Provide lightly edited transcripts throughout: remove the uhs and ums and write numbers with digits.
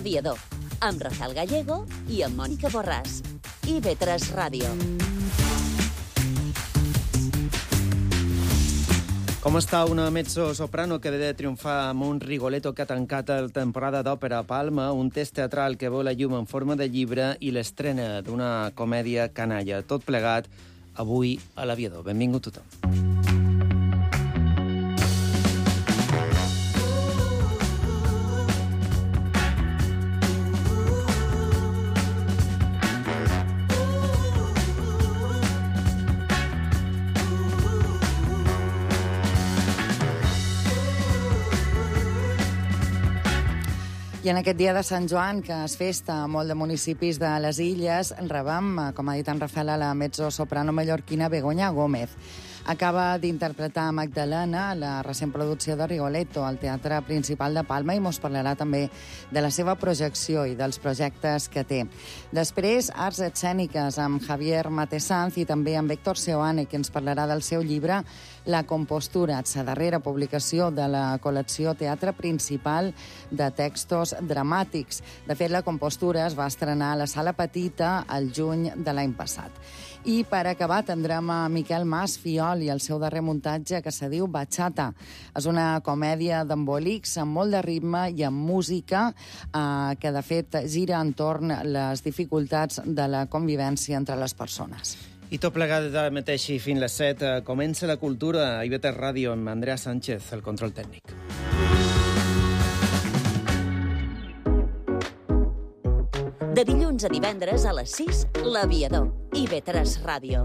L'Aviador, amb Rafael Gallego i amb Mònica Borràs. IB3 Ràdio. Com està una mezzo-soprano que ve de triomfar amb un Rigoletto que ha tancat la temporada d'òpera a Palma, un test teatral que veu la llum en forma de llibre i l'estrena d'una comèdia canalla. Tot plegat avui a l'Aviador. Benvingut tothom. I en aquest dia de Sant Joan, que es festa a molt de municipis de les Illes, rebem, com ha dit en Rafael, a la mezzo-soprano mallorquina Begoña Gómez. Acaba d'interpretar Magdalena, la recent producció de Rigoletto, al Teatre Principal de Palma, i mos parlarà també de la seva projecció i dels projectes que té. Després, arts escèniques amb Javier Matesanz i també amb Héctor Seoane, que ens parlarà del seu llibre La Compostura, la darrera publicació de la col·lecció Teatre Principal de textos dramàtics. De fet, La Compostura es va estrenar a la Sala Petita el juny de l'any passat. I per acabar tindrem a Miquel Mas Fiol i el seu darrer muntatge que se diu Bachata. És una comèdia d'embolics amb molt de ritme i amb música que de fet gira entorn les dificultats de la convivència entre les persones. I tot plegat de mateix i fins les 7 comença la cultura a IB3 Ràdio amb Andrea Sánchez, el control tècnic. De dilluns a divendres a les 6, L'Aviador, IB3 Ràdio.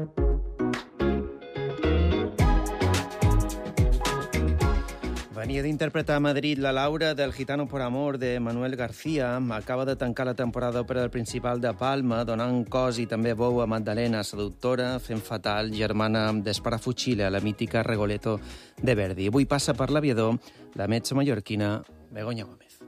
Venia d'interpretar a Madrid la Laura del Gitano por Amor de Manuel García. Acaba de tancar la temporada d'òpera del Principal de Palma, donant cos i també veu a Magdalena, seductora, fent fatal, germana d'Sparafucile, la mítica Rigoletto de Verdi. Avui passa per l'Aviador la mezzo mallorquina Begoña Gómez.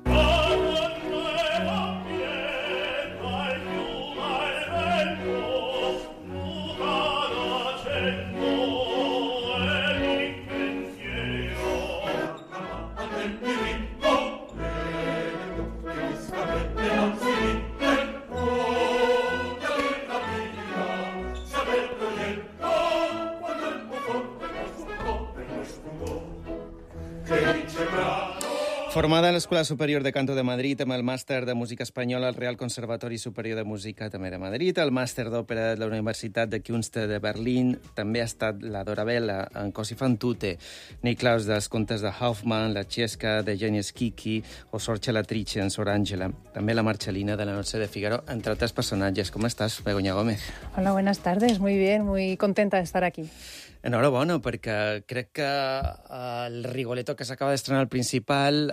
Formada a l'Escola Superior de Canto de Madrid amb el màster de Música Espanyola al Real Conservatori Superior de Música també de Madrid, el màster d'Òpera de la Universitat de Kunst de Berlín, també ha estat la Dorabella en Così fan tutte, Niklaus dels contes de Hoffmann, la Cesca de Jenny Schicchi o Sor Celatrice en Sor Àngela, també la Marcellina de la Noche de Figaro, entre altres personatges. ¿Cómo estás, Begoña Gómez? Hola, buenas tardes. Muy bien, muy contenta de estar aquí. Enhorabona, perquè crec que el Rigoletto que s'acaba d'estrenar al Principal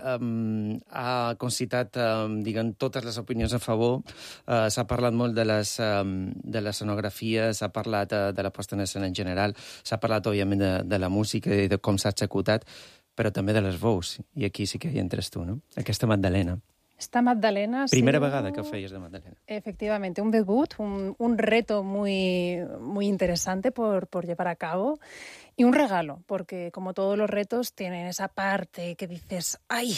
ha concitat, diguem, totes les opinions a favor. S'ha parlat molt de l'escenografia, s'ha parlat de la posta en escena en general, s'ha parlat, òbviament, de la música i de com s'ha executat, però també de les veus. I aquí sí que hi entres tu, no? Aquesta Magdalena. Esta Magdalena ha Primera sido, vegada que feies de Magdalena. Efectivamente, un debut, un reto muy interesante por llevar a cabo y un regalo, porque como todos los retos tienen esa parte que dices, ¡ay!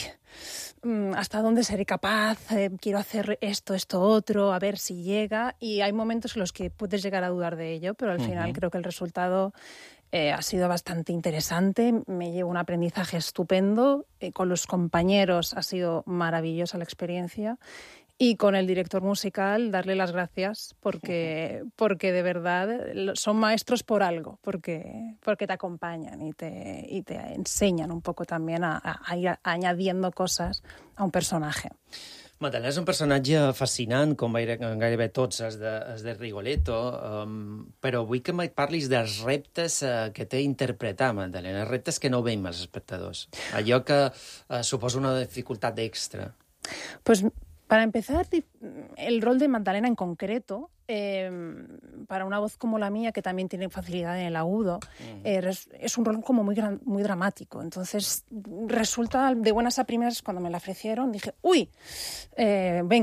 ¿Hasta dónde seré capaz? Quiero hacer esto, otro, a ver si llega. Y hay momentos en los que puedes llegar a dudar de ello, pero al final creo que el resultado ha sido bastante interesante, me llevo un aprendizaje estupendo, con los compañeros ha sido maravillosa la experiencia y con el director musical darle las gracias porque de verdad son maestros por algo, porque te acompañan y te enseñan un poco también a ir añadiendo cosas a un personaje. Magdalena és un personatge fascinant, com gairebé tots els de Rigoletto, però vull que em parlis dels reptes que té interpretar Magdalena, els reptes que no veiem els espectadors, allò que suposa una dificultat extra. Pues para empezar, el rol de Magdalena en concreto, para una voz como la mía, que también tiene facilidad en el agudo, es un rol como muy dramático. Entonces, resulta de buenas a primeras, cuando me la ofrecieron, dije, ¡uy! Venga,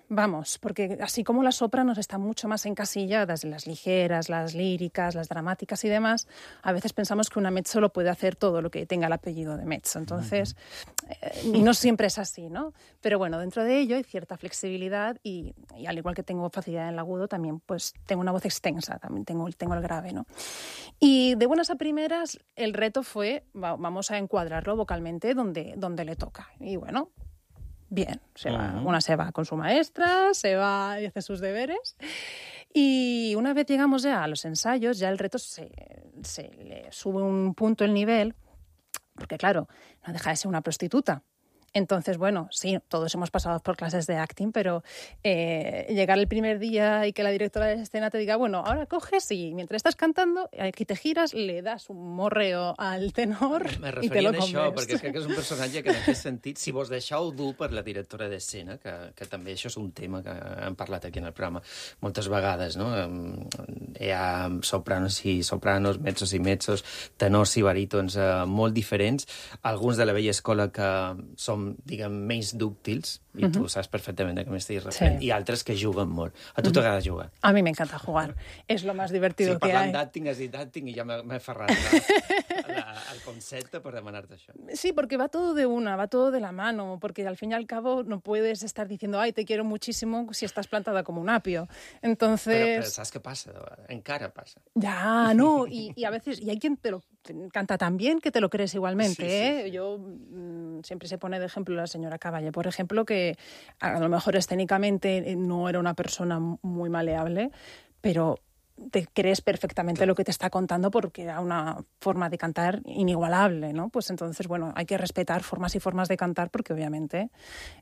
Vamos, porque así como las sopranos están mucho más encasilladas en las ligeras, las líricas, las dramáticas y demás, a veces pensamos que una mezzo lo puede hacer todo lo que tenga el apellido de mezzo. Entonces, y no siempre es así, ¿no? Pero bueno, dentro de ello hay cierta flexibilidad y al igual que tengo facilidad en el agudo, también pues tengo una voz extensa, también tengo el grave, ¿no? Y de buenas a primeras, el reto fue, vamos a encuadrarlo vocalmente donde le toca. Y bueno, bien, una se va con su maestra, se va y hace sus deberes. Y una vez llegamos ya a los ensayos, ya el reto se le sube un punto el nivel, porque claro, no deja de ser una prostituta. Entonces, bueno, sí, todos hemos pasado por clases de acting, pero llegar el primer día y que la directora de escena te diga, bueno, ahora coges y mientras estás cantando, aquí te giras, le das un morreo al tenor i te lo comes. Això, perquè crec que és un personatge que en aquest sentit, si vos deixeu dur per la directora d'escena, que també això és un tema que hem parlat aquí en el programa moltes vegades, no? Hi ha sopranos i sopranos, mezzos i mezzos, tenors i barítons molt diferents, alguns de la vella escola que són diguem, menys dúctils, i tu saps perfectament de què m'estic referint, i altres que juguen molt. A tu t'agrada jugar? A mí me encanta jugar. Es lo más divertido que hay. Parlant d'acting, has dit d'acting i ja m'he ferrat el concepte per demanar-te això. Sí, porque va todo de la mano, porque al fin y al cabo no puedes estar diciendo, ay, te quiero muchísimo si estás plantada como un apio. Entonces... Però saps què passa? Encara passa. Ya, no, y a veces, y hay quien te canta tan bien que te lo crees igualmente, sí, ¿eh? Sí. Yo siempre se pone de ejemplo la señora Caballé, por ejemplo, que a lo mejor escénicamente no era una persona muy maleable, pero te crees perfectamente lo que te está contando porque era una forma de cantar inigualable, ¿no? Pues entonces, bueno, hay que respetar formas y formas de cantar porque obviamente,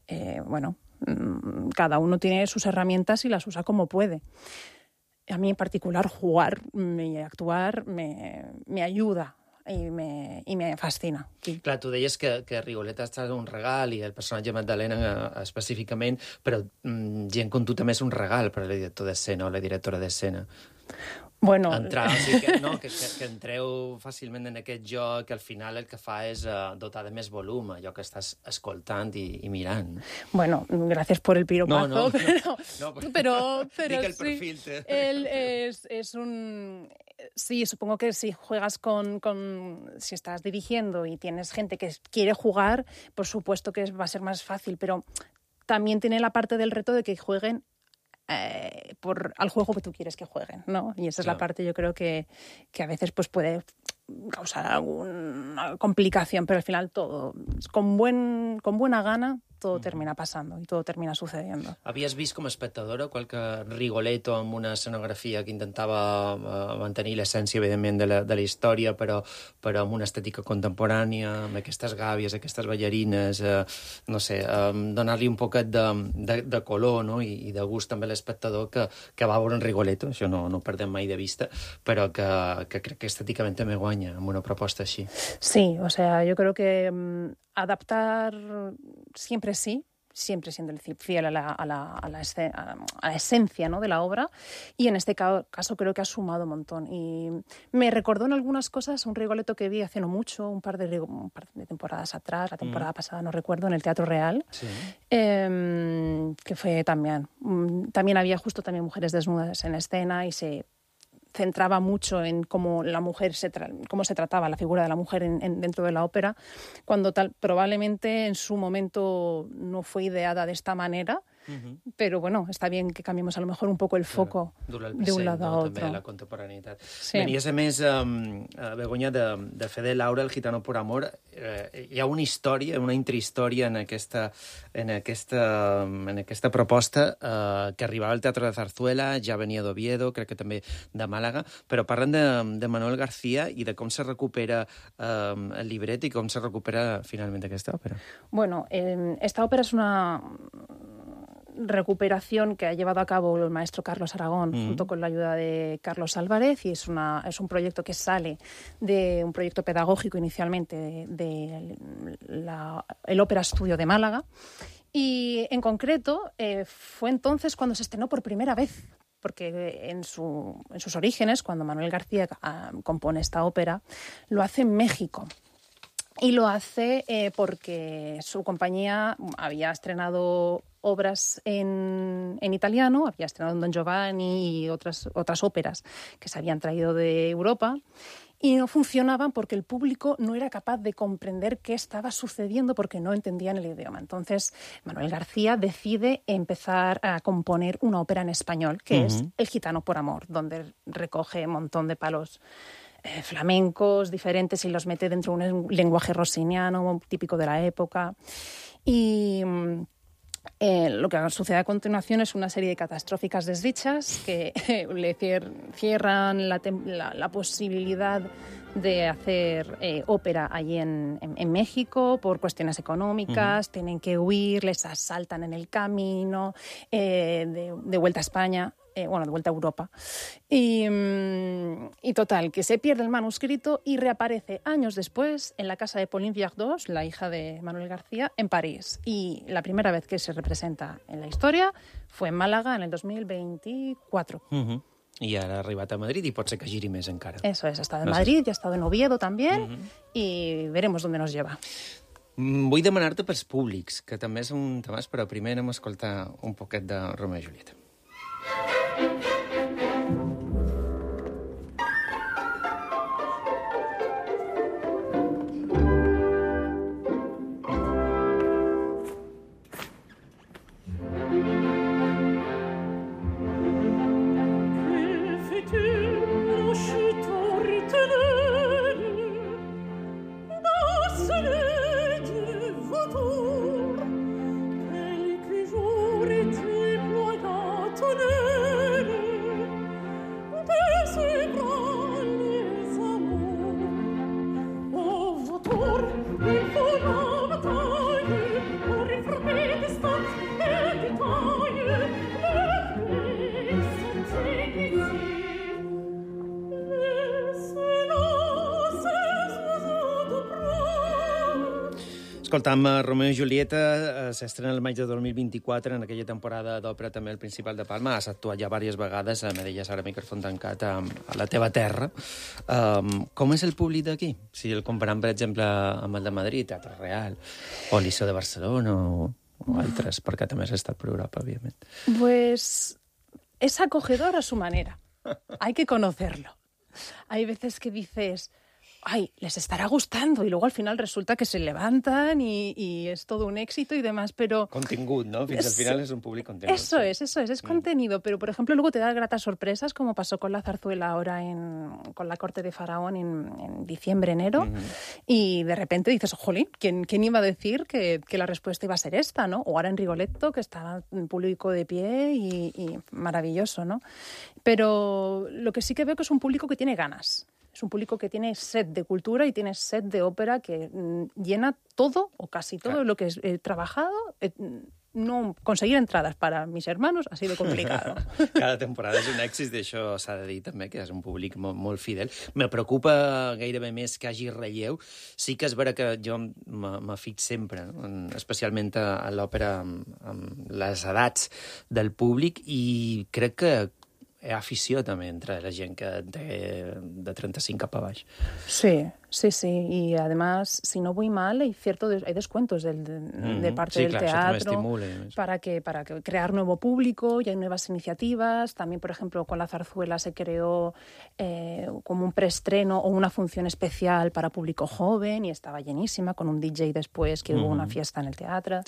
cada uno tiene sus herramientas y las usa como puede. A mí en particular jugar y actuar me ayuda i me fascina. Clar, tu deies que Rigoleta ha estat un regal i el personatge Magdalena específicament, però gent com tu també és un regal per a la directora d'escena o la directora d'escena. Bueno... Entrar, o sigui que entreu fàcilment en aquest joc, que al final el que fa és dotar de més volum, allò que estàs escoltant i mirant. Bueno, gracias por el piropazo, pero Dic el sí, perfil. Él es un... Sí, supongo que si juegas si estás dirigiendo y tienes gente que quiere jugar, por supuesto que va a ser más fácil, pero también tiene la parte del reto de que jueguen al juego que tú quieres que jueguen, ¿no? Y esa es la parte, yo creo que a veces pues puede causar alguna complicación, pero al final todo, con buena gana, todo termina passant i tot termina sucediendo. Havies vist com a espectadora qualque Rigoletto amb una escenografia que intentava mantenir l'essència, evidentment, de la història, però amb una estètica contemporània, amb aquestes gàbies, aquestes ballarines, no sé, donar-li un poquet de color, no? I de gust també a l'espectador que va veure un Rigoletto, això no ho perdem mai de vista, però que crec que estèticament també guanya amb una proposta així. Sí, o sea, yo creo que adaptar siempre sí, siempre siendo fiel a la esencia, ¿no?, de la obra, y en este caso creo que ha sumado un montón. Y me recordó en algunas cosas un Rigoletto que vi hace no mucho, un par de temporadas atrás, la temporada pasada, no recuerdo, en el Teatro Real, sí. Que fue también había justo también mujeres desnudas en escena y se centraba mucho en cómo la mujer cómo se trataba la figura de la mujer dentro de la ópera, cuando probablemente en su momento no fue ideada de esta manera, però bueno, està bien que canviemos a lo mejor un poco el foco de un lado a otro. També la contemporaneïtat. Sí. Venies, a més, Begoña, de fer de Laura, el gitano por amor. Hi ha una història, una intrahistòria en aquesta proposta que arribava al Teatro de Zarzuela, ja venia d'Oviedo, crec que també de Màlaga, però parlen de Manuel García i de com se recupera el libret i com se recupera finalment aquesta òpera. Bueno, esta ópera es una recuperación que ha llevado a cabo el maestro Carlos Aragón junto con la ayuda de Carlos Álvarez, y es un proyecto que sale de un proyecto pedagógico inicialmente el Ópera Estudio de Málaga, y en concreto fue entonces cuando se estrenó por primera vez, porque en sus orígenes, cuando Manuel García compone esta ópera, lo hace en México. Y lo hace porque su compañía había estrenado obras en italiano, había estrenado Don Giovanni y otras óperas que se habían traído de Europa, y no funcionaban porque el público no era capaz de comprender qué estaba sucediendo porque no entendían el idioma. Entonces, Manuel García decide empezar a componer una ópera en español, que es El gitano por amor, donde recoge un montón de palos flamencos diferentes y los mete dentro de un lenguaje rossiniano típico de la época. Y lo que sucede a continuación es una serie de catastróficas desdichas que le cierran la posibilidad de hacer ópera allí en México por cuestiones económicas. Tienen que huir, les asaltan en el camino, de vuelta a España. De vuelta a Europa. Y total, que se pierde el manuscrito y reaparece años después en la casa de Pauline Viardot, la hija de Manuel García, en París. Y la primera vez que se representa en la historia fue en Málaga en el 2024. I ara ha arribat a Madrid i pot ser que giri més encara. Eso es, ha estado en Madrid, ya ha estado en Oviedo también, y veremos dónde nos lleva. Vull demanar-te pels públics, que també és un tema, però primer anem a escoltar un poquet de Romeo i Julieta. Escoltam, Romeo i Julieta s'estrena el maig de 2024, en aquella temporada d'òpera també al Principal de Palma. Has actuat ja diverses vegades, me deies ara micròfon tancat, a la teva terra. Com és el públic d'aquí? Si el comparem, per exemple, amb el de Madrid, Teatre Real, o Liceo de Barcelona, o altres, perquè també has estat per Europa, òbviament. Pues es acogedor a su manera. Hay que conocerlo. Hay veces que dices, ay, les estará gustando, y luego al final resulta que se levantan y es todo un éxito y demás, pero... Contingut, ¿no? Fins al final es un públic contingut. Eso es contenido, pero por ejemplo luego te da gratas sorpresas, como pasó con la zarzuela ahora con la corte de Faraón en diciembre, enero, y de repente dices, jolín, ¿quién iba a decir que la respuesta iba a ser esta, ¿no? O ahora en Rigoletto, que está en público de pie y maravilloso, ¿no? Pero lo que sí que veo que es un público que tiene ganas. Es un público que tiene sed de cultura y tiene sed de ópera, que llena todo o casi todo lo que he trabajado. No conseguir entrades para mis hermanos ha sido complicado. Cada temporada és un èxit, d'això s'ha de dir també, que és un públic molt fidel. Me preocupa gairebé més que hagi relleu. Sí que és vera que jo me fic sempre, no? Especialment a l'òpera, amb les edats del públic, i crec que hi ha afició també entre la gent que té de 35 cap a baix. Sí. Y además, si no voy mal, hay descuentos de parte del teatro para crear nuevo público, y hay nuevas iniciativas. También, por ejemplo, con la zarzuela se creó como un preestreno o una función especial para público joven, y estaba llenísima, con un DJ después, que hubo una fiesta en el teatro.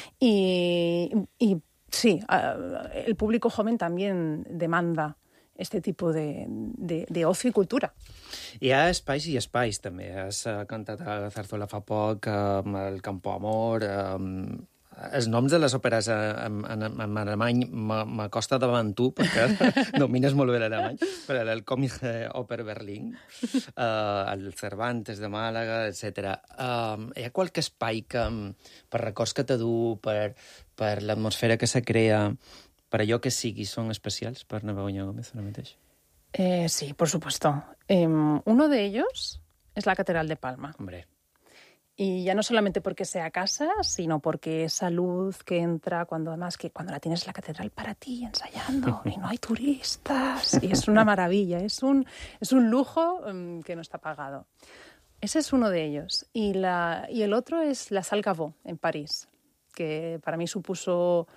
Y sí, el público joven también demanda este tipo de ocio i cultura. Hi ha espais i espais, també. Has cantat a la zarzuela fa poc, el Campo Amor... Els noms de les òperes en alemany m'acosta davant tu, perquè domines molt bé l'alemany, per el Comic Oper Berlin, el Cervantes de Màlaga, etc. Hi ha qualque espai que, per records que te du, per l'atmosfera que se crea, per allò que sigui, són especials per Begoña Gómez ara mateix? Sí, por supuesto. Uno de ellos es la Catedral de Palma. Hombre. Y ya no solamente porque sea casa, sino porque esa luz que entra cuando la tienes la catedral para ti ensayando y no hay turistas, y es una maravilla, es un lujo que no está pagado. Ese es uno de ellos. Y el otro es la Salle Gaveau en París, que para mí supuso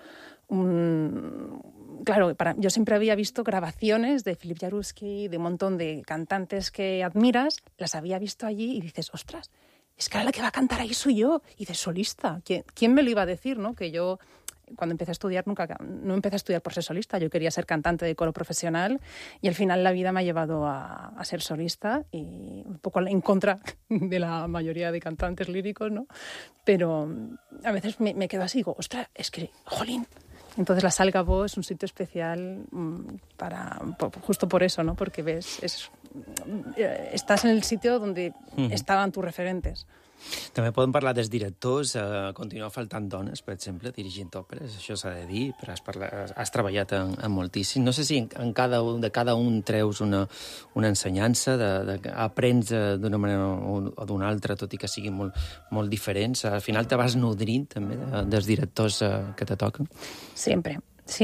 Claro, yo siempre había visto grabaciones de Philippe Jaroussky, de un montón de cantantes que admiras, las había visto allí y dices, ostras, es que ahora la que va a cantar ahí soy yo, y de solista. ¿Quién me lo iba a decir, no? Que yo, cuando empecé a estudiar, no empecé a estudiar por ser solista, yo quería ser cantante de coro profesional y al final la vida me ha llevado a ser solista y un poco en contra de la mayoría de cantantes líricos, ¿no? Pero a veces me quedo así y digo, ostras, es que, jolín. Entonces la Sala Gabó es un sitio especial justo por eso, ¿no? Porque estás en el sitio donde estaven tus referentes. També podem parlar dels directors, continua faltant dones, per exemple, dirigint òperes, això s'ha de dir, però has treballat en moltíssim. No sé si de cada un treus una ensenyança, aprens d'una manera o d'una altra, tot i que siguin molt diferents. Al final te vas nodrint també dels directors que te toquen. Siempre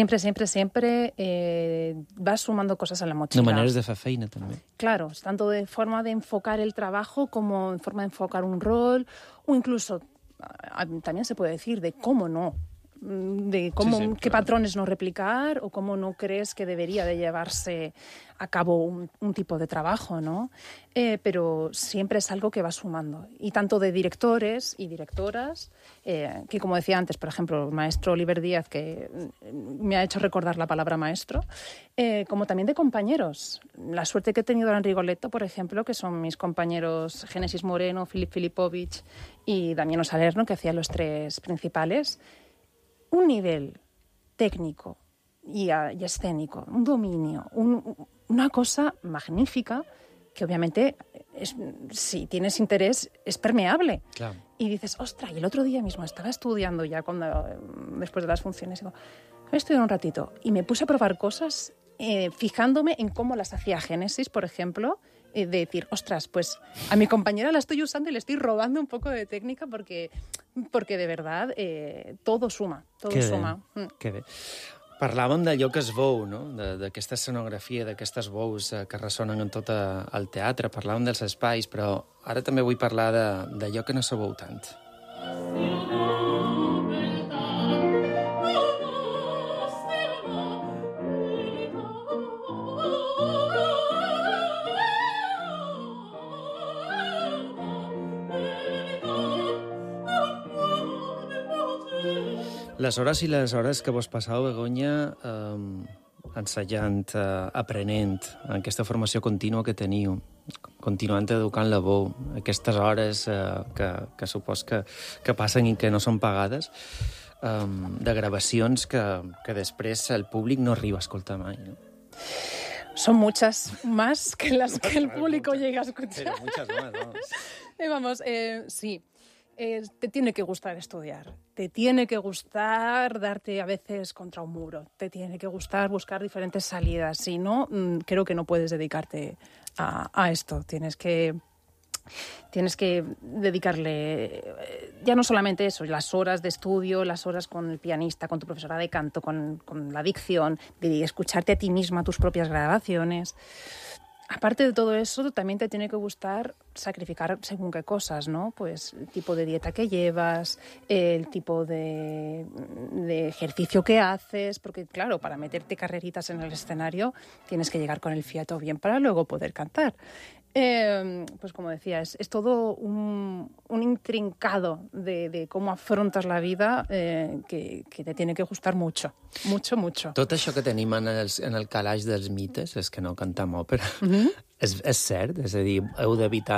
vas sumando cosas a la mochila. De maneres de fer feina, també. Claro, tanto de forma de enfocar el trabajo como en forma de enfocar un rol, o incluso, también se puede decir, de cómo no. De cómo, sí, qué patrones no replicar o cómo no crees que debería de llevarse a cabo un tipo de trabajo, ¿no? Pero siempre es algo que va sumando. Y tanto de directores y directoras, que como decía antes, por ejemplo, el maestro Oliver Díaz, que me ha hecho recordar la palabra maestro, como también de compañeros. La suerte que he tenido en Rigoletto, por ejemplo, que son mis compañeros Génesis Moreno, Filip Filipovich y Damiano Salerno, que hacían los tres principales. Un nivel técnico y escénico, un dominio, una cosa magnífica que obviamente, si tienes interés, es permeable. Claro. Y dices, ostras, y el otro día mismo estaba estudiando ya después de las funciones, digo, voy a estudiar un ratito, y me puse a probar cosas fijándome en cómo las hacía Génesis, por ejemplo, de decir, ostras, pues a mi compañera la estoy usando y le estoy robando un poco de técnica porque de verdad todo suma, todo suma. Que bé. Parlàvem d'allò que es veu, no? D'aquesta escenografia, d'aquestes veus que ressonen en tot el teatre. Parlàvem dels espais, però ara també vull parlar d'allò que no se veu tant. Les hores i les hores que vos passeu, Begoña, ensayant, aprenent, en aquesta formació contínua que teniu, continuant educant la veu, aquestes hores que supos que passen i que no són pagades, de gravacions que després el públic no arriba a escoltar mai, no? Son muchas más que las que el público llega a escuchar. Pero muchas más, vamos. Sí. Te tiene que gustar estudiar, te tiene que gustar darte a veces contra un muro, te tiene que gustar buscar diferentes salidas, si no, creo que no puedes dedicarte a esto, tienes que dedicarle ya no solamente eso, las horas de estudio, las horas con el pianista, con tu profesora de canto, con la dicción, de escucharte a ti misma tus propias grabaciones. Aparte de todo eso, también te tiene que gustar sacrificar según qué cosas, ¿no? Pues el tipo de dieta que llevas, el tipo de ejercicio que haces, porque claro, para meterte carreritas en el escenario tienes que llegar con el fiato bien para luego poder cantar. Pues como decía, es todo un intrincado de cómo afrontas la vida que te tiene que gustar mucho, mucho, mucho. Tot això que tenim en el calaix dels mites, és que no cantam òpera, és cert? És a dir, heu d'evitar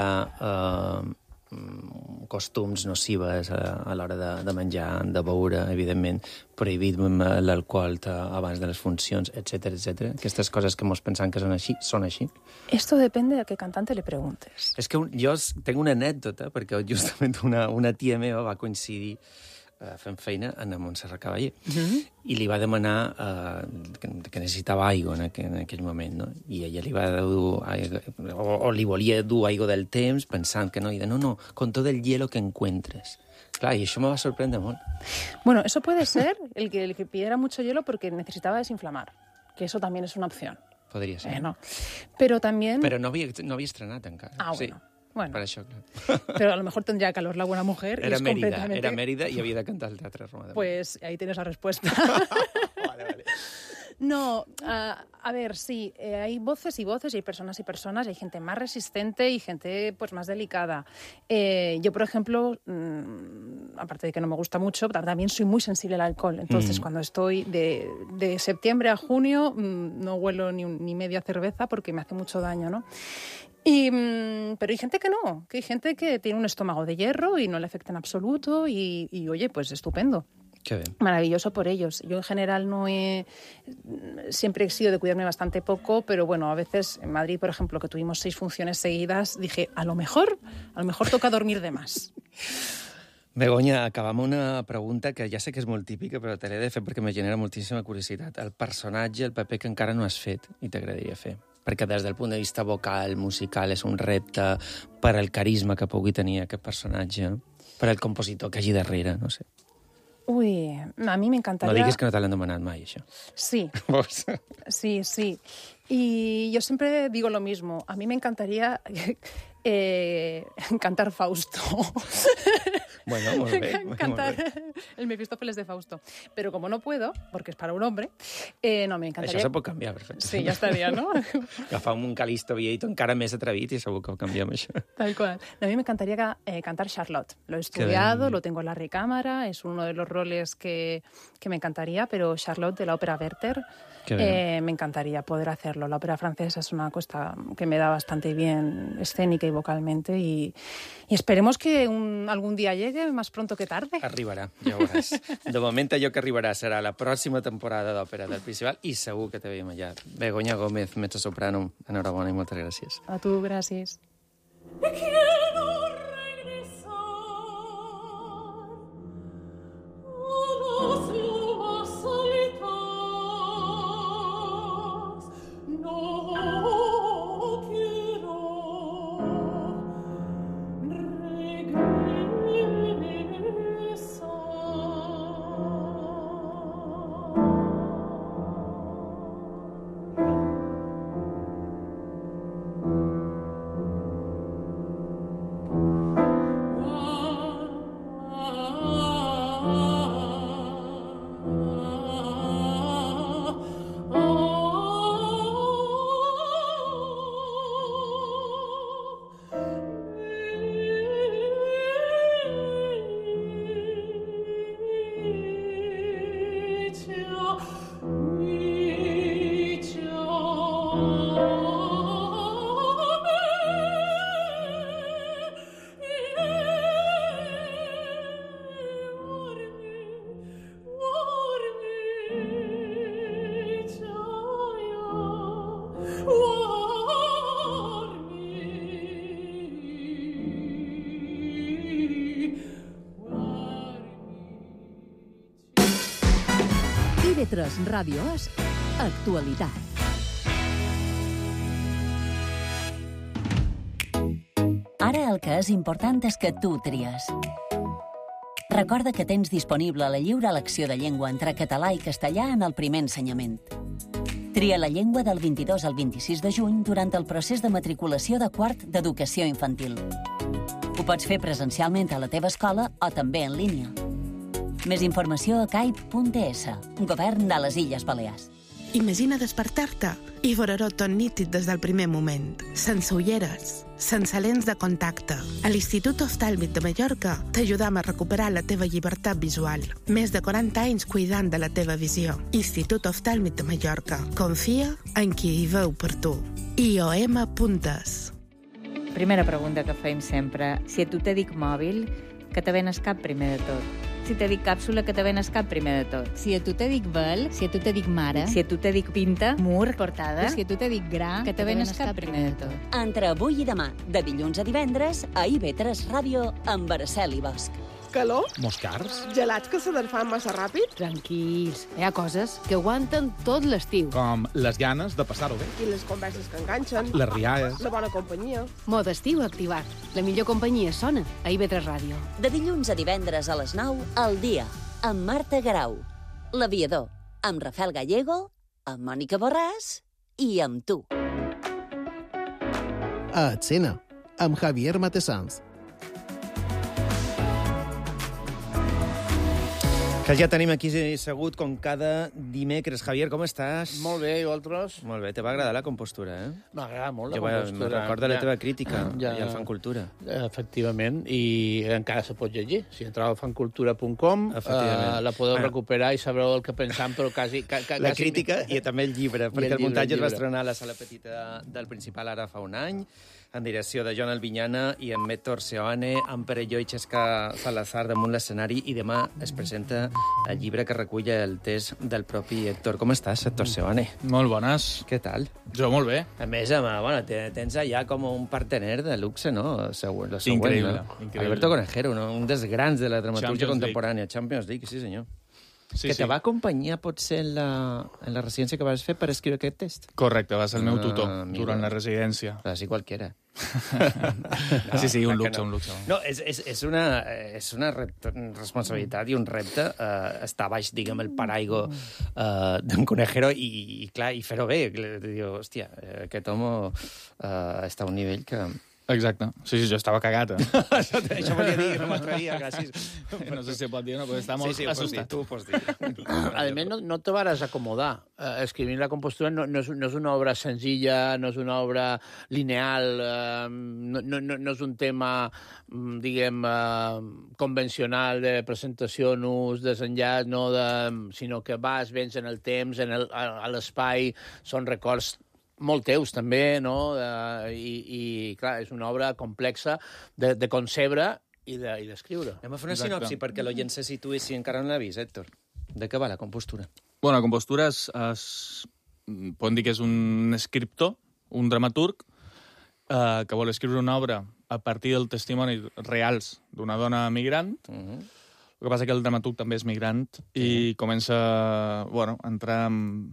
costums nocives a l'hora de menjar, de beure, evidentment, prohibit l'alcohol abans de les funcions, etc. Aquestes coses que mos pensam que són així. Esto depende a qué cantante le preguntes. És que jo tengo una anècdota, perquè justament una tia meva va coincidir fent feina amb Montserrat Caballé i li va demanar que necessitava aigua en aquell moment, no? I ella li va dur o li volia dur aigua del temps pensant que no, i de no, con todo el hielo que encuentres. Clar, y eso me va a sorprender mucho. Bueno, eso puede ser el que pidiera mucho hielo porque necesitaba desinflamar, que eso también es una opción. Podria ser. No. Pero también... Però no havia estrenat encara. Ah, sí. Bueno. Bueno, per això, clar. pero a lo mejor tendría calor la buena mujer. Era y es Mérida, completamente... era Mérida y había de cantar el Teatre Roma. Pues ahí tienes la respuesta. Vale. No, a ver, sí, hay voces y voces, y hay personas y personas, y hay gente más resistente y gente pues más delicada. Yo, por ejemplo, aparte de que no me gusta mucho, también soy muy sensible al alcohol. Entonces, cuando estoy de septiembre a junio, no huelo ni media cerveza porque me hace mucho daño, ¿no? Pero hay gente que no, que hay gente que tiene un estómago de hierro y no le afecta en absoluto y oye, pues estupendo. Qué bien. Maravilloso por ellos. Yo en general siempre he sido de cuidarme bastante poco, pero bueno, a veces en Madrid, por ejemplo, que tuvimos 6 funciones seguidas, dije, a lo mejor toca dormir de más. Begoña, acabam una pregunta que ja sé que és molt típica, però te l'he de fer perquè me genera moltíssima curiositat. El personatge, el paper que encara no has fet i t'agradaria fer. Perquè des del punt de vista vocal, musical, és un repte per al carisma que pugui tenir aquest personatge, per al compositor que hagi darrere, no sé. Uy, a mí me encantaría... No diguis que no te l'han demanat mai, això. Sí, Vos? sí. Y yo siempre digo lo mismo. A mí me encantaría cantar Fausto. Bueno, molt bé. Cantar el Mefistófeles de Fausto. Pero como no puedo, porque es para un hombre, no, me encantaría... Això se pot canviar, perfecte. Sí, ja estaria, ¿no? Agafar un Calisto Vieito encara més atrevit i segur que ho canviem, això. Tal cual. A mí me encantaría cantar Charlotte. Lo he estudiado, lo tengo en la recámara, es uno de los roles que me encantaría, pero Charlotte de la ópera Werther, me encantaría poder hacerlo. La ópera francesa es una cosa que me da bastante bien escénica y vocalmente y esperemos que algún día llegue más pronto que tarde. Arribarà, ja ho veuràs. De moment allò que arribarà serà la pròxima temporada d'Òpera del Principal i segur que te veiem allà. Begoña Gómez, mezzosoprano, enhorabona i moltes gràcies. A tu, gràcies. TV3 Ràdio És Actualitat. Ara el que és important és que tu tries. Recorda que tens disponible la lliure elecció de llengua entre català i castellà en el primer ensenyament. Tria la llengua del 22 al 26 de juny durant el procés de matriculació de quart d'educació infantil. Ho pots fer presencialment a la teva escola o també en línia. Més informació a caip.es, Govern de les Illes Balears. Imagina despertar-te i veure-ho tot nítid des del primer moment, sense ulleres, sense lents de contacte. A l'Institut Oftàlmic de Mallorca t'ajudam a recuperar la teva llibertat visual. Més de 40 anys cuidant de la teva visió. Institut Oftàlmic de Mallorca. Confia en qui hi veu per tu. IOM.es. Primera pregunta que feim sempre. Si a tu te dic mòbil, que te ven cap primer de tot? Si te dic càpsula, que te ven cap primer de tot? Si a tu te dic vel, si a tu te dic mare, Si a tu te dic pinta, mur, portada, si a tu te dic gra, que te ven cap primer de tot? Entre avui i demà, de dilluns a divendres, a IB3 Ràdio, amb Araceli Bosch. Calor? Moscars? Gelats que se desfan massa ràpid? Tranquils, hi ha coses que aguanten tot l'estiu. Com les ganes de passar-ho bé. I les converses que enganxen? Les rialles. La bona companyia? Mode estiu activat. La millor companyia sona a IB3 Ràdio. De dilluns a divendres a les 9, al dia, amb Marta Garau. L'Aviador, amb Rafael Gallego, amb Mònica Borràs i amb tu. A Escena, amb Javier Matesanz. Que ja tenim aquí segut com cada dimecres. Javier, com estàs? Molt bé, i vosaltres? Molt bé, te va agradar la compostura, eh? M'agrada molt la Jo compostura. recordo la teva crítica i el Fancultura. Efectivament, i encara se pot llegir. Si entreu a fancultura.com la podeu recuperar i sabreu el que pensam, però quasi... La crítica i també el llibre, perquè el muntatge es va llibre. estrenar a la Sala Petita del Principal ara fa un any, en direcció de Joan Albinyana i en Héctor Seoane, amb Perelló i Xesca Salazar damunt l'escenari, i demà es presenta el llibre que recull el text del propi Héctor. Com estàs, Héctor Seoane? Molt bones. Què tal? Jo molt bé. A més, bueno, tens allà com un partener de luxe, no? Lo següent, Increïble, no? increïble. Alberto Conejero, no? Un dels grans de la dramatúrgia Champions contemporània. Champions League, sí senyor. Sí, que te va acompanyar, potser, en la residència que vas fer per escriure aquest text? Correcte, va ser el meu tutor durant la residència. Així qualquiera. Sí, un luxe, un luxe. No, és una responsabilitat i un repte estar baix, diguem, el paraigua d'en Conejero i clar, i fer-ho bé. Diu, hòstia, aquest home està a un nivell que... Exacte. Sí, jo estava cagat. Això volia dir, no m'atrevia, gràcies. No sé si ho pot dir o no, però estava molt assustat. Tu ho pots dir. A més, no te vas acomodar. Escrivint la compostura no és una obra senzilla, no és una obra lineal, no és un tema, diguem, convencional de presentació, nus, desenllaç, sinó que vens en el temps, a l'espai, són records molt teus, també, no? I clar, és una obra complexa de concebre i d'escriure. Anem a fer una sinopsi perquè l'oient se situï, si encara no l'ha vist, Héctor. De què va la compostura? Bueno, la compostura podem dir que és un escriptor, un dramaturg, que vol escriure una obra a partir del testimoni reals d'una dona migrant. El que passa que el dramaturg també és migrant i comença a entrar en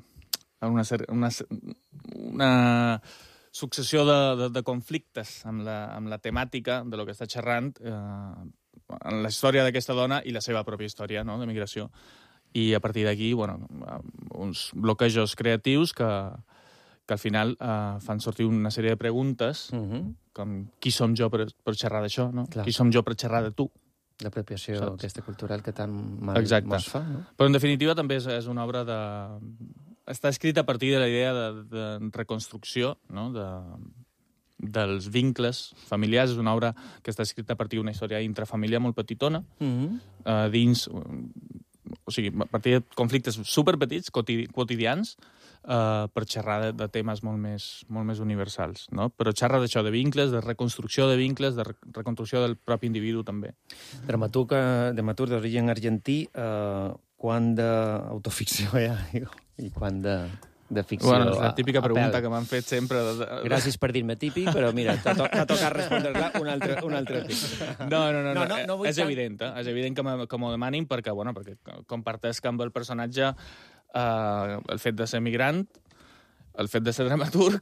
una successió de conflictes amb la temàtica de lo que està xerrant en la història d'aquesta dona i la seva pròpia història, no?, de migració. I a partir d'aquí, uns bloquejos creatius que al final fan sortir una sèrie de preguntes, com qui som jo per xerrar d'això, no? Qui som jo per xerrar de tu? L'apropiació aquesta cultural que tan mal mos fa, no? Però, en definitiva, també és una obra de... Està escrita a partir de la idea de reconstrucció, no?, dels vincles familiars. És una obra que està escrita a partir d'una història intrafamiliar molt petitona, dins... O sigui, a partir de conflictes superpetits, quotidians, per xerrar de temes molt més universals, no? Però xerra d'això, de vincles, de reconstrucció de vincles, de reconstrucció del propi individu, també. Dramaturg d'origen argentí, quant d'autoficció hi ha i quant de ficció? Bueno, és la típica pregunta que m'han fet sempre. Gràcies per dir-me típic, però mira, t'ha tocat respondre-la un altre típic. No, és evident, és evident que m'ho demanin perquè compartesc amb el personatge el fet de ser migrant, el fet de ser dramaturg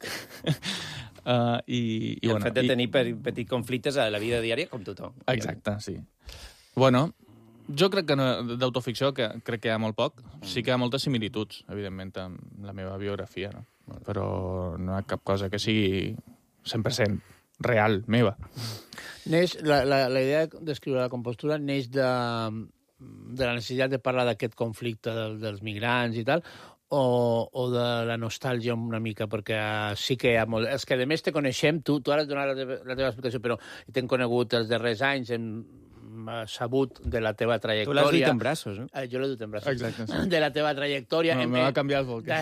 i el fet de tenir petits conflictes a la vida diària, com tothom. Exacte, sí. Bueno, jo crec que d'autoficció crec que hi ha molt poc. Sí que hi ha moltes similituds, evidentment, amb la meva biografia, no? Però no hi ha cap cosa que sigui 100% real, meva. La idea d'escriure la compostura neix de la necessitat de parlar d'aquest conflicte dels migrants i tal, o de la nostàlgia una mica, perquè sí que hi ha molt... És que, a més, te coneixem, tu ara has donat la teva explicació, però t'hem conegut els darrers anys, hem sabut de la teva trajectòria... Tu l'has dit en braços, no? Jo l'he dit en braços. Exacte. Sí. De la teva trajectòria... No, me va canviar el volcà.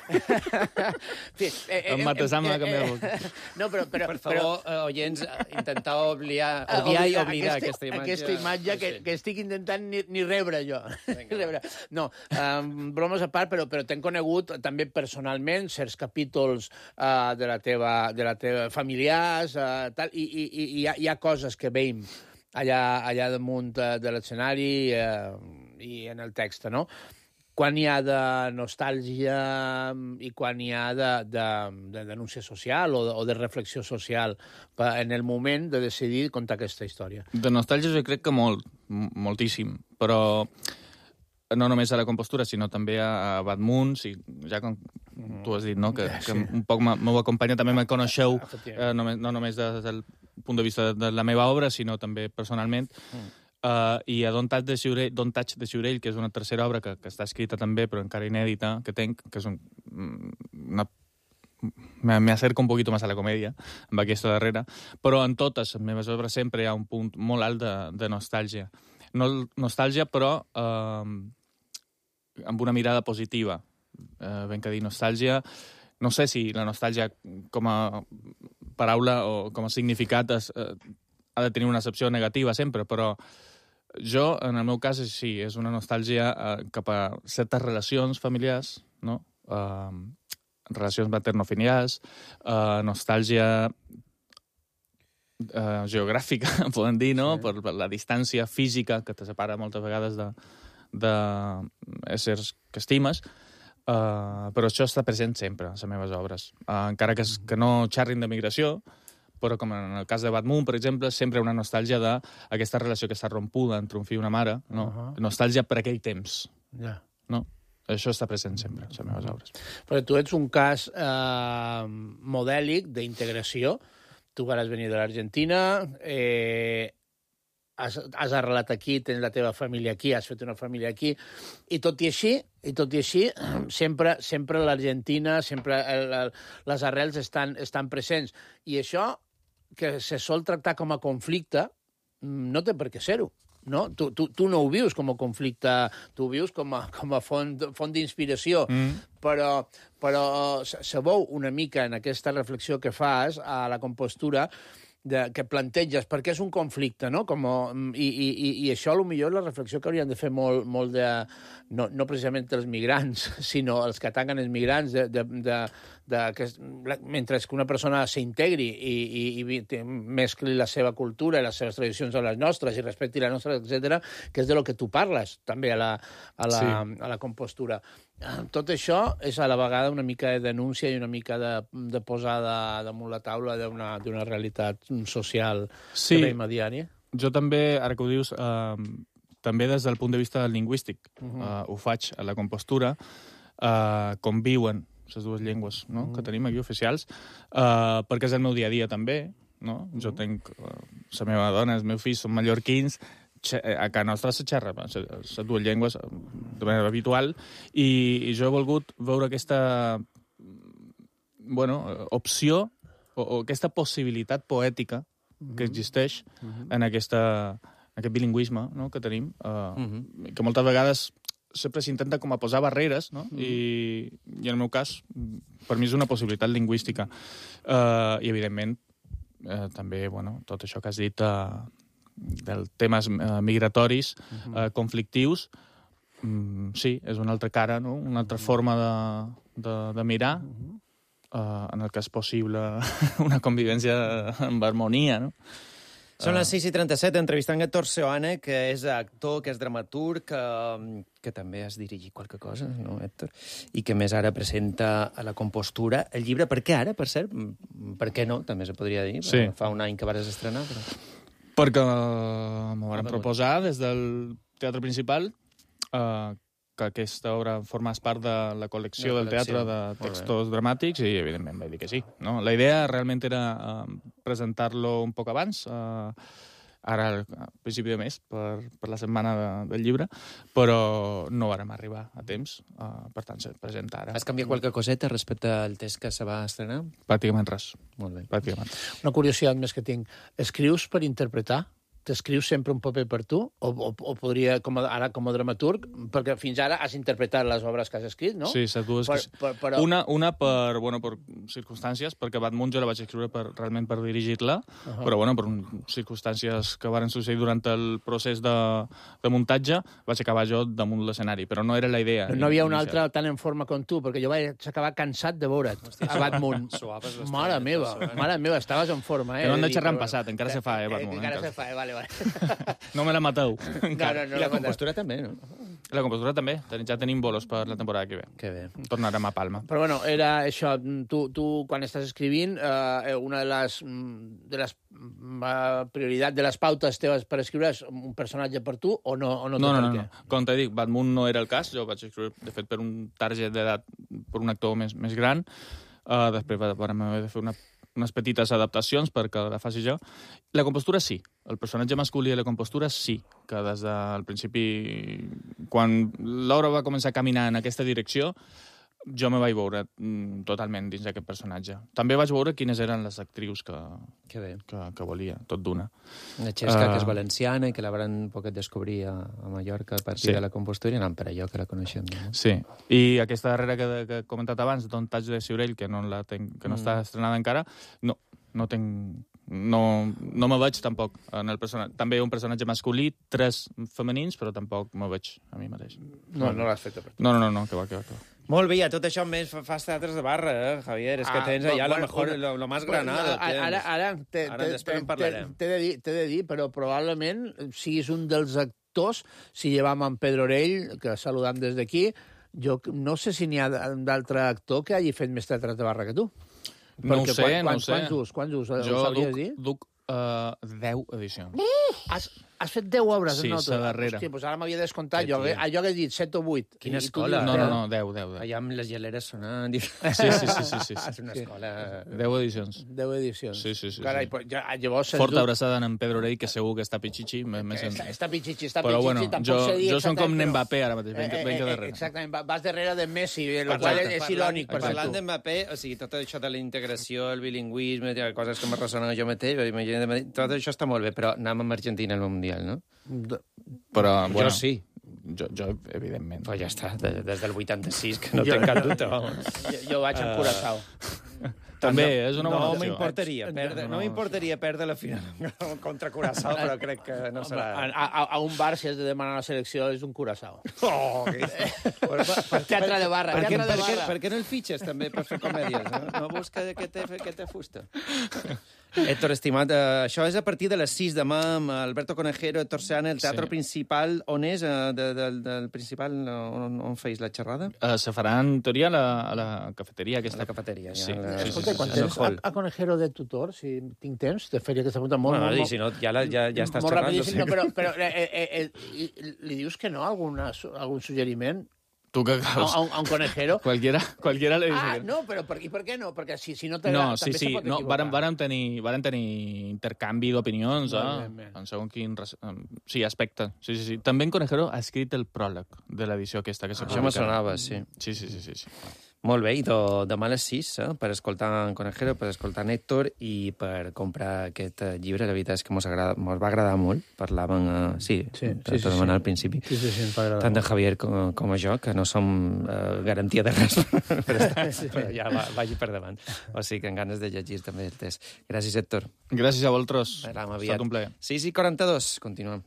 En Matesà me va canviar el volcà. No, però... Per favor, oients, intentau obviar i oblidar aquesta imatge. Aquesta imatge que estic intentant ni rebre jo. No, bromes a part, però t'hem conegut també personalment certs capítols de la teva familiars, tal, i hi ha coses que veiem allà damunt de l'escenari i en el text, no? Quan hi ha de nostàlgia i quan hi ha de denúncia social o de reflexió social en el moment de decidir contar aquesta història. De nostàlgia jo crec que moltíssim, però no només a la compostura, sinó també a Bad Moons, i ja com tu has dit, no? Que un poc m'ho acompanya, també me coneixeu, no només punt de vista de la meva obra, sinó també personalment. I a Don't Touch the Xurell, que és una tercera obra que està escrita també, però encara inèdita, que tenc, que és me acerco un poquito más a la comèdia, amb aquesta darrera, però en totes les meves obres sempre hi ha un punt molt alt de nostàlgia. No nostàlgia, però amb una mirada positiva. Ben que dir nostàlgia, no sé si la nostàlgia com a paraula o com a significat ha de tenir una accepció negativa sempre, però jo, en el meu cas, sí, és una nostàlgia cap a certes relacions familiars, no? Relacions maternofiliars, nostàlgia geogràfica, podem dir, no? Per la distància física que te separa moltes vegades d'éssers que estimes, però això està present sempre a les meves obres. Encara que no xerrin de migració, però com en el cas de Bad Moon, per exemple, sempre una nostàlgia d'aquesta relació que està rompuda entre un fill i una mare, no? Nostàlgia per aquell temps. No? Això està present sempre a les meves obres. Però tu ets un cas modèlic d'integració. Tu vas venir de l'Argentina, has arrelat aquí, tens la teva família aquí, has fet una família aquí, i tot i així, sempre l'Argentina, sempre les arrels estan presents. I això, que se sol tractar com a conflicte, no té per què ser-ho. No? Tu no ho vius com a conflicte, tu ho vius com a font d'inspiració, però se veu una mica en aquesta reflexió que fas a la compostura que planteges, perquè és un conflicte, no? I això, potser, la reflexió que haurien de fer molt de... No precisament els migrants, sinó els que ataquen els migrants, mentre que una persona s'integri i mescli la seva cultura i les seves tradicions amb les nostres i respecti la nostra, etc., que és de lo que tu parles, també a la compostura. Tot això és a la vegada una mica de denúncia i una mica de posar damunt la taula d'una realitat social que veiem a diari. Jo també, ara que ho dius, també des del punt de vista lingüístic ho faig a la compostura, com viuen les dues llengües que tenim aquí oficials, perquè és el meu dia a dia també. Jo tenc la meva dona, els meus fills són mallorquins, a casa nostra se xerra les dues llengües de manera habitual, i jo he volgut veure aquesta opció o aquesta possibilitat poètica que existeix en aquest bilingüisme que tenim, que moltes vegades sempre s'intenta com a posar barreres, i en el meu cas, per mi és una possibilitat lingüística. I, evidentment, també tot això que has dit dels temes migratoris, conflictius, sí, és una altra cara, una altra forma de mirar, en el que és possible una convivència amb harmonia, no? Són les 6:37, entrevistant Héctor Seoane, que és actor, que és dramaturg, que també has dirigit qualque cosa, no, Héctor? I que més ara presenta a la compostura el llibre. Per què ara, per cert? Per què no, també se podria dir. Sí. Fa un any que vas estrenar, però... Perquè m'ho van proposar des del Teatre Principal que aquesta obra formés part de la col·lecció del teatre de textos dramàtics i, evidentment, vaig dir que sí. La idea realment era presentar-lo un poc abans, ara al principi de mes, per la setmana del llibre, però no vàrem arribar a temps, per tant, se presenta ara. Has canviat qualque coseta respecte al text que se va estrenar? Pràcticament res. Molt bé. Pràcticament. Una curiositat més que tinc. Escrius per interpretar? T'escrius sempre un paper per tu? O podria, ara com a dramaturg? Perquè fins ara has interpretat les obres que has escrit, no? Sí, les dues. Però... Una per circumstàncies, perquè Bad Moon jo la vaig escriure realment per dirigir-la, però per circumstàncies que van succeir durant el procés de muntatge, vaig acabar jo damunt l'escenari, però no era la idea. No hi havia un altre tan en forma com tu, perquè jo vaig acabar cansat de veure't a Bad Moon. Mare meva, estaves en forma, Que no hem de xerrar en passat, encara se fa, Bad Moon. Encara se fa, vale. No me la mateu. No, I la compostura també, no? La compostura també. Ja tenim bolos per la temporada que ve. Que bé. Tornarem a Palma. Però era això. Tu quan estàs escrivint, una de les prioritats, de les pautes teves per escriure és un personatge per tu o no? No. Com t'he dit, Bad Moon no era el cas. Jo vaig escriure, de fet, per un target d'edat, per un actor més gran. Després vam haver de fer una unes petites adaptacions perquè la faci jo. La compostura sí. El personatge masculí de la compostura sí, que des del principi, quan l'obra va començar a caminar en aquesta direcció, jo me vaig veure totalment dins d'aquest personatge. També vaig veure quines eren les actrius que volia, tot d'una. La Xesca, que és valenciana i que la van un poquet descobrir a Mallorca a partir de la compostura i anant per allò que la coneixem. No? Sí, i aquesta darrera que he comentat abans, Don't Touch the Ciurell, que no està estrenada encara, no me veig tampoc en el personatge. També un personatge masculí, 3 femenins, però tampoc me veig a mi mateix. No l'has fet per tu. No, que va. Molt bé, a tot això més fas teatres de barra, Javier. És que tens allà lo más granado. Ara després en parlarem. T'he de dir, però probablement siguis un dels actors, si llevam en Pedro Orell, que saludam des d'aquí, jo no sé si n'hi ha d'altre actor que hagi fet més teatres de barra que tu. No ho sé. Quants us jo duc 10 edicions. Has fet 10 obres? Sí, la darrera. Hòstia, doncs ara m'havia descomptat. Jo hagués dit 7 o 8. Quina escola? No, 10. Allà amb les geleres sonant... Sí. És una escola... 10 edicions. 10 edicions. Sí. Carai, llavors... Forta abraçada en Pedro Orell, que segur que està pitxitxi. Està pitxitxi, però bueno, jo som com Mbappé ara mateix, venc darrere. Exactament, vas darrere de Messi, el qual és irònic. Parlant de Mbappé, o sigui, tot això de la integració, el bilingüisme, coses que me ressonen jo mateix, tot això està molt bé, però anem amb Argentina al Mundial, no? Però, bueno, jo sí. Jo, evidentment. Però ja està, des del 86, que no tenc cap dubte. Jo vaig amb Curaçao. També és una bona opció. No m'importaria perdre la final contra Curaçao, però crec que no serà... A un bar, si has de demanar la selecció, és un Curaçao. Teatre de barra. Per què no el fitxes, també, per fer comèdies? No busca que té fusta. Héctor, estimat, això és a partir de les 6 demà amb Alberto Conejero, Héctor Seana, el teatre principal. On és, del principal, on feis la xerrada? Se farà, en teoria, a la cafeteria aquesta. A la cafeteria, ja. Escolta, quan tens a Conejero de tutor, si tinc temps, te faria aquesta pregunta molt... Bueno, si no, ja estàs xerrant. Però li dius que no a algun suggeriment? Tu que caus. A un Conejero. Cualquiera le dice que no, però i per què no? Perquè si no t'agrada, també se pot equivocar. Varen tenir intercanvi d'opinions, en segons quin aspecte. Sí. També en Conejero ha escrit el pròleg de l'edició aquesta que s'ha publicat. Això me sonava, sí. Sí. Molt bé, i demà a les 6, per escoltar en Conejero, per escoltar en Héctor i per comprar aquest llibre. La veritat és que mos va agradar molt. Parlàvem, per demanar al principi. Sí, ens va agradar. Tant de Javier com a jo, que no som garantia de res, però ja vagi per davant. O sigui que en ganes de llegir també el test. Gràcies, Héctor. Gràcies a vosaltres. Ha estat un plaer. 6:42, continuem.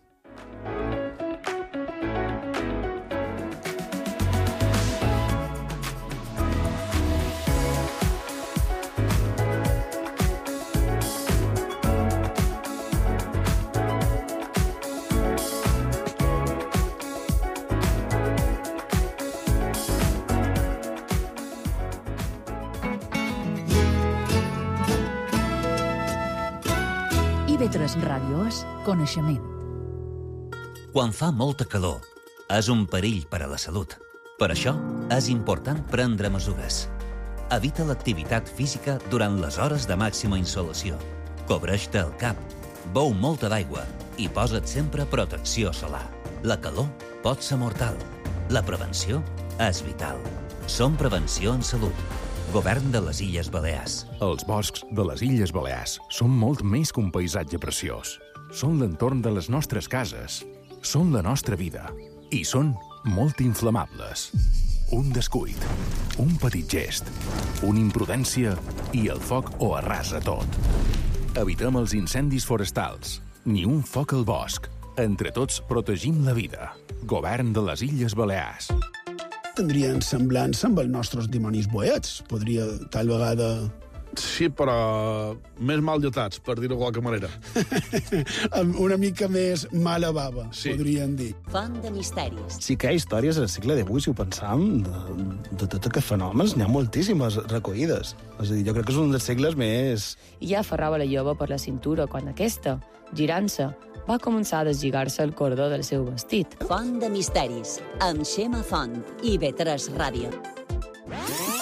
IB3 Ràdio és coneixement. Quan fa molta calor, és un perill per a la salut. Per això, és important prendre mesures. Evita l'activitat física durant les hores de màxima insolació. Cobreix-te el cap, beu molta d'aigua i posa't sempre protecció solar. La calor pot ser mortal. La prevenció és vital. Som Prevenció en Salut. Govern de les Illes Balears. Els boscs de les Illes Balears són molt més que un paisatge preciós. Són l'entorn de les nostres cases. Són la nostra vida. I són molt inflamables. Un descuit, un petit gest, una imprudència i el foc ho arrasa tot. Evitem els incendis forestals. Ni un foc al bosc. Entre tots protegim la vida. Govern de les Illes Balears. Tindrien semblança amb els nostres dimonis boets. Podria, tal vegada... Sí, però més mal lletats, per dir-ho de qualque manera. Una mica més mala bava, podríem dir. Font de misteris. Sí que hi ha històries al segle XVIII, si ho pensam, de tot aquests fenòmens, n'hi ha moltíssimes recollides. És a dir, jo crec que és un dels segles més... I ja aferrava la jove per la cintura quan aquesta, girant-se, va començar a deslligar-se el cordó del seu vestit. Font de misteris, amb Xema Font, IB3 Ràdio.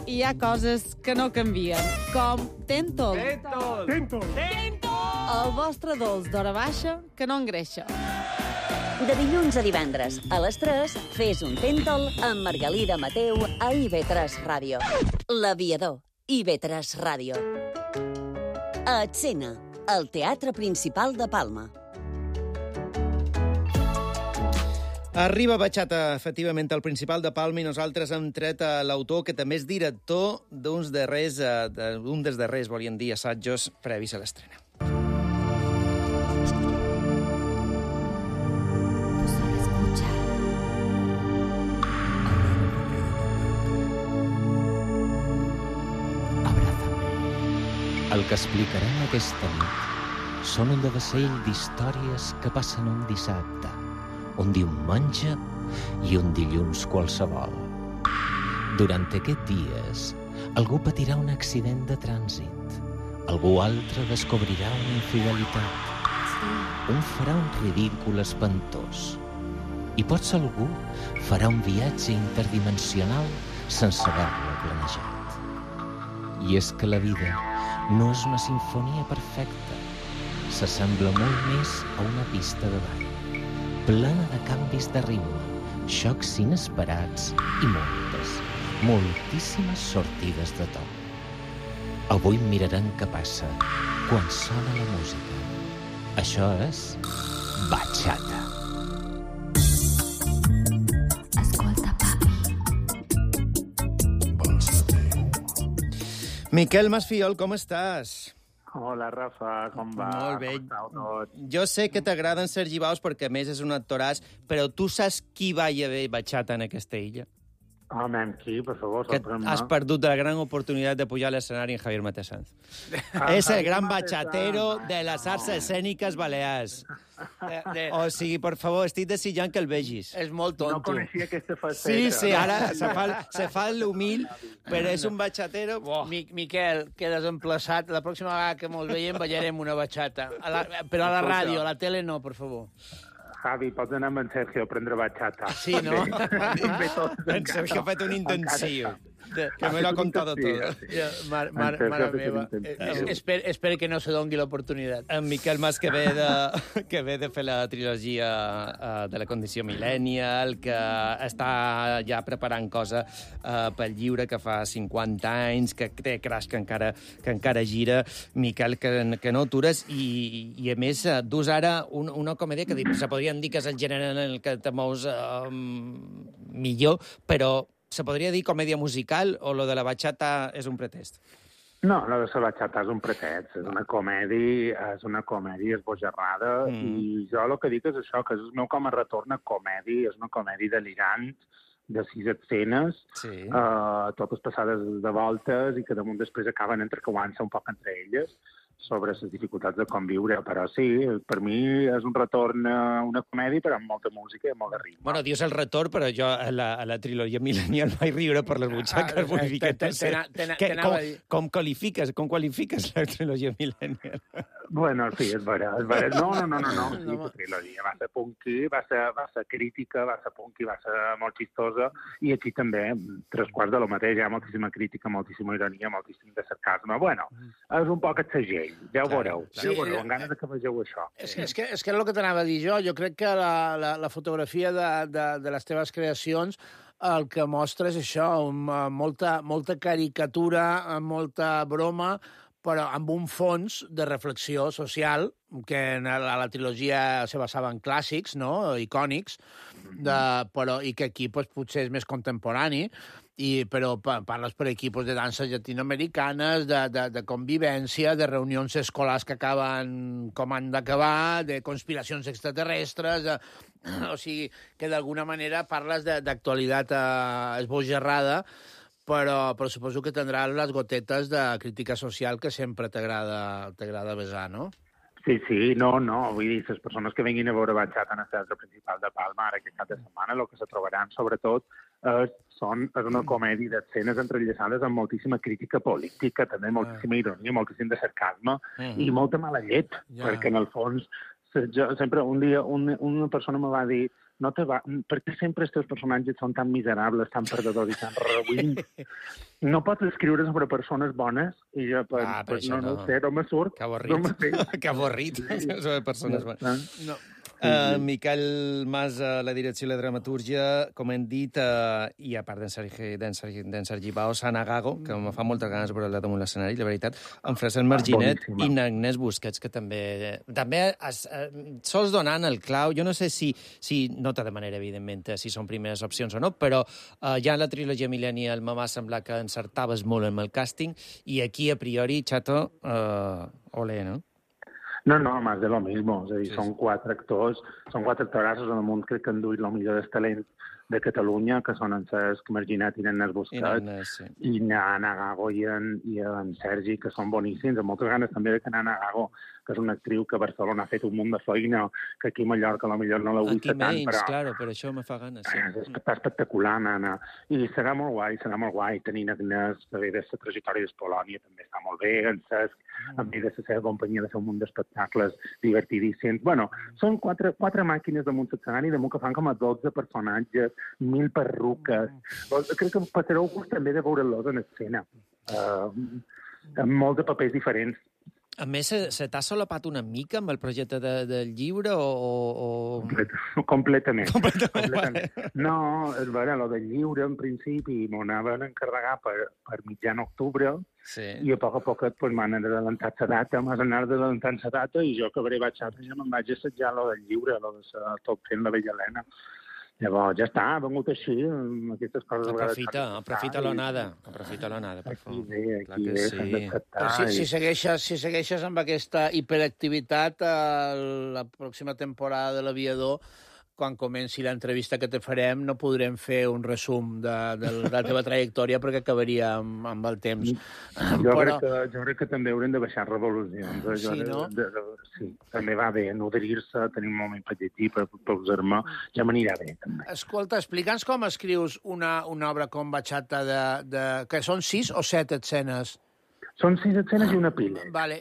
hi ha coses que no canvien, com Tentol. Tentol. El vostre dolç d'hora baixa que no engreixa. De dilluns a divendres, a les 3, fes un Tentol amb Margalida Mateu a IB3 Ràdio. L'Aviador, IB3 Ràdio. A Escena, el teatre principal de Palma. Arriba Bachata, efectivament, al Principal de Palma, i nosaltres hem tret a l'autor, que també és director d'un dels darrers, volien dir, assajos previs a l'estrena. El que explicarem aquesta nit són un devessell d'històries que passen un dissabte, un diumenge i un dilluns qualsevol. Durant aquests dies, algú patirà un accident de trànsit, algú altre descobrirà una infidelitat, un farà un ridícul espantós, i potser algú farà un viatge interdimensional sense haver-lo planejat. I és que la vida no és una simfonia perfecta, s'assembla molt més a una pista de ball, plena de canvis de ritme, xocs inesperats i moltíssimes sortides de to. Avui mirarem què passa quan sona la música. Això és Bachata. Escolta, papi. Miquel Masfiol, com estàs? Hola, Rafa, com va? Molt bé. Com estàu tots? Jo sé que t'agraden Sergi Baus perquè, a més, és un actoràs, però tu saps qui va haver Bachata en aquesta illa? Home, amb qui, per favor, Que sorprèn-me. has perdut la gran oportunitat de pujar a l'escenari en Javier Matesanz. És el gran bachatero de les arts escèniques balears. O sigui, per favor, estic desitjant que el vegis. És molt tonto. No coneixia aquesta faceta. Sí, ara se fa l'humil, però és un bachatero... Miquel, quedes emplaçat. La pròxima vegada que ens veiem ballarem una bachata. Però a la ràdio, a la tele no, per favor. Javi, pots anar amb en Sergio a prendre bachata. Sí, no? En Sergio ha fet un intensiu. Que me lo ha contado todo. Mare meva. Espero que no se dongui l'oportunitat. En Miquel Mas, que ve de fer la trilogia de la condició millennial, que està ja preparant cosa pel llibre que fa 50 anys, que té Crash, que encara gira. Miquel, que no atures, i a més dus ara una comèdia que se podrien dir que és el gènere en el que te mous millor, però se podria dir comèdia musical, o lo de la bachata és un pretest? No, la de la bachata és un pretext, és una comèdia esbojarrada, i jo el que dic és això, que és el meu com a retorn a comèdia, és una comèdia delirant, de 6 escenes, totes passades de voltes, i que damunt després acaben entrecreuant-se un poc entre elles, sobre les dificultats de conviure, però sí, per mi és un retorn a una comèdia, però amb molta música i amb molt de ritme. Bueno, dius el retorn, però jo a la trilogia millennial vaig riure per les butxaques. Com qualifiques la trilogia millennial? Bueno, sí, és vera. No. La trilogia va ser punky, va ser crítica, va ser punky, va ser molt xistosa, i aquí també, 3/4 de lo mateix, hi ha moltíssima crítica, moltíssima ironia, moltíssim de sarcasme. Bueno, és un poc el segell. Ja ho veureu, amb ganes que vegeu això. És que és el que t'anava a dir jo. Jo crec que la fotografia de les teves creacions el que mostra és això, molta caricatura, molta broma, però amb un fons de reflexió social, que a la trilogia se basava en clàssics, no?, icònics, i que aquí potser és més contemporani, però parles per equipos de danses llatinoamericanes, de convivència, de reunions escolars que acaben com han d'acabar, de conspiracions extraterrestres, o sigui, que d'alguna manera parles d'actualitat esbojarrada, però suposo que tindràs les gotetes de crítica social que sempre t'agrada besar, no? Sí, no, vull dir, les persones que vinguin a veure Bachata en el Teatre Principal de Palma, ara que cap de setmana, el que se trobaran, sobretot, és una comèdia d'escenes entrellaçades amb moltíssima crítica política, també moltíssima ironia, moltíssim de sarcasme i molta mala llet, perquè en el fons, sempre un dia una persona me va dir no te va... Per què sempre els teus personatges són tan miserables, tan perdedors i tan reduïts? No pots escriure sobre persones bones i jo, no sé, no me surt. Que avorrit. Que avorrit, sobre persones bones. No. Miquel Mas a la direcció i la dramatúrgia, com hem dit, i a part d'en Sergi Bao, Sana Gago, que me fa moltes ganes de veure-la damunt l'escenari, la veritat, en Francesc Marginet i Agnès Busquets, que també sols donant el clau. Jo no sé si no t'ha de manera, evidentment, si són primeres opcions o no, però ja en la trilogia Millennial m'ha semblat que encertaves molt amb el càsting, i aquí, a priori, Chato, olé, no? No, más de lo mismo. És a dir, són 4 actors, són 4 actorazos en el món, crec que han duit el millor del talent de Catalunya, que són en Cesc Marginet i Agnès Busquets, i Ana Gago i en Sergi, que són boníssims. Amb moltes ganes també que Ana Gago, que és una actriu que a Barcelona ha fet un munt de feina, que aquí a Mallorca potser no l'ha vist tant, però... Aquí menys, claro, per això me fa ganes. Està espectacular, Anna. I serà molt guai tenint Agnès, que ve de la trajectòria d'Espolònia, també està molt bé, en Cesc, a mi de la seva companyia de fer un munt d'espectacles divertidíssims. Bueno, són 4 màquines damunt l'escenari, damunt que fan com a 12 personatges, 1.000 perruques. Crec que passareu gust també de veure-los en escena, amb molts de papers diferents. A més, se t'ha solapat una mica amb el projecte del llibre o...? Completament. No, és vera, lo del llibre, en principi, m'ho anaven a encarregar per mitjan octubre, i a poc pues, m'han adelantat la data, i jo que vaig ja me'n vaig assetjar lo del llibre, lo de tot fent la Bella Helena. Llavors, ja està, ha vengut així, aquestes coses... Aprofita l'onada, per favor. Aquí ve, s'han d'acceptar. Si segueixes amb aquesta hiperactivitat, la pròxima temporada de l'Aviador, quan comenci l'entrevista que te farem, no podrem fer un resum de la teva trajectòria perquè acabaria amb el temps. Jo crec que també haurem de baixar revolucions. Sí, no? Sí, també va bé nodrir-se, tenir un moment per llegir, per posar-me, ja m'anirà bé, també. Escolta, explica'ns com escrius una obra com Bachata, que són 6 o 7 escenes? Són 6 escenes i una pila.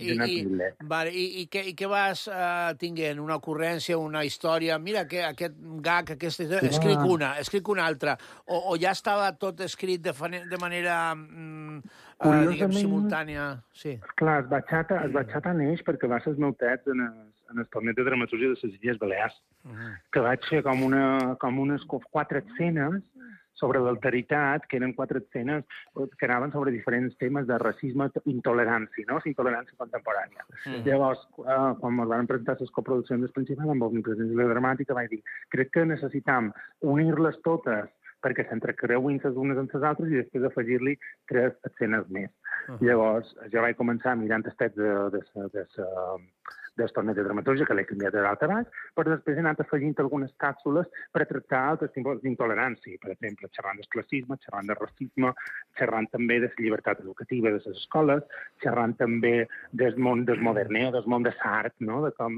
I què vas tinguent? Una ocurrència, una història? Mira, aquest gag, escric una altra. O ja estava tot escrit de manera, diguem, simultània? Sí. Clar, el Bachata neix perquè va ser el meu text en el torneig de dramatúrgia de les Illes Balears, que vaig fer com unes 4 escenes sobre l'alteritat, que eren 4 escenes que anaven sobre diferents temes de racisme i intolerància, no? Intolerància contemporània. Llavors, quan ens van presentar les coproduccions principals amb Omnipresència i la Dramàtica, vaig dir, crec que necessitam unir-les totes perquè s'entrecreuin les unes amb les altres i després afegir-li 3 escenes més. Llavors, jo vaig començar mirant els texts del torneig de dramatúrgia, que l'he canviat de dalt a baix, però després he anat afegint algunes càpsules per tractar altres tipus d'intolerància. Per exemple, xerrant del classisme, xerrant del racisme, xerrant també de la llibertat educativa de les escoles, xerrant també del món del moderneo, del món de l'art, no? De com